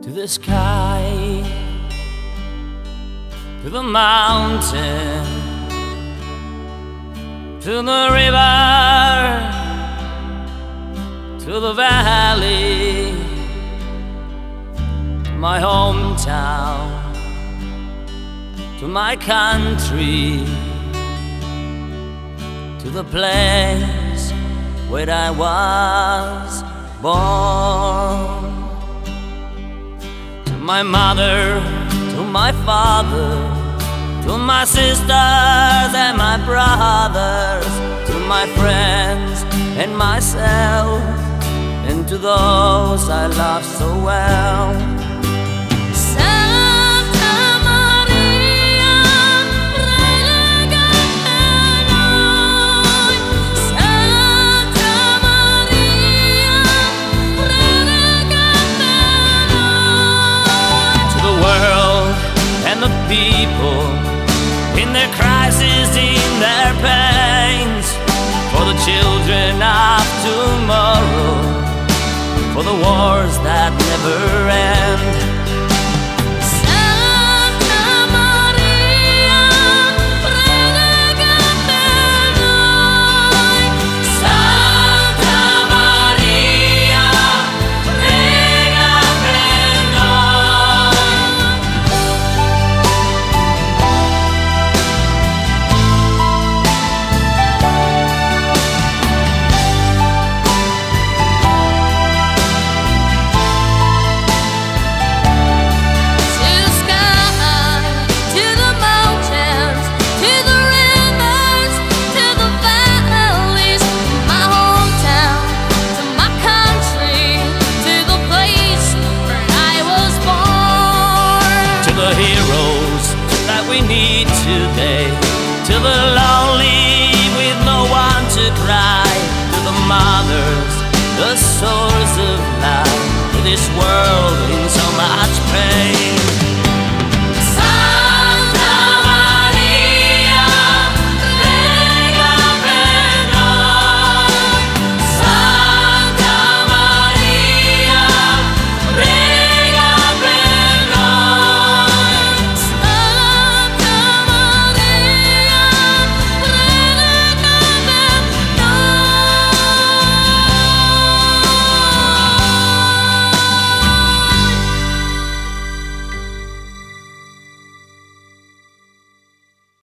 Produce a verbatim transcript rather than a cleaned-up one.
to the sky, to the mountain, to the river, to the valley, to my hometown, to my country, to the place where I was born. To my mother, to my father, to my sisters and my brothers, to my friends and myself, and to those I love so well. The people in their crises, in their pains, for the children of tomorrow, for the wars that never end. The heroes that we need today, to the lonely with no one to cry, to the mothers, the source of life, to this world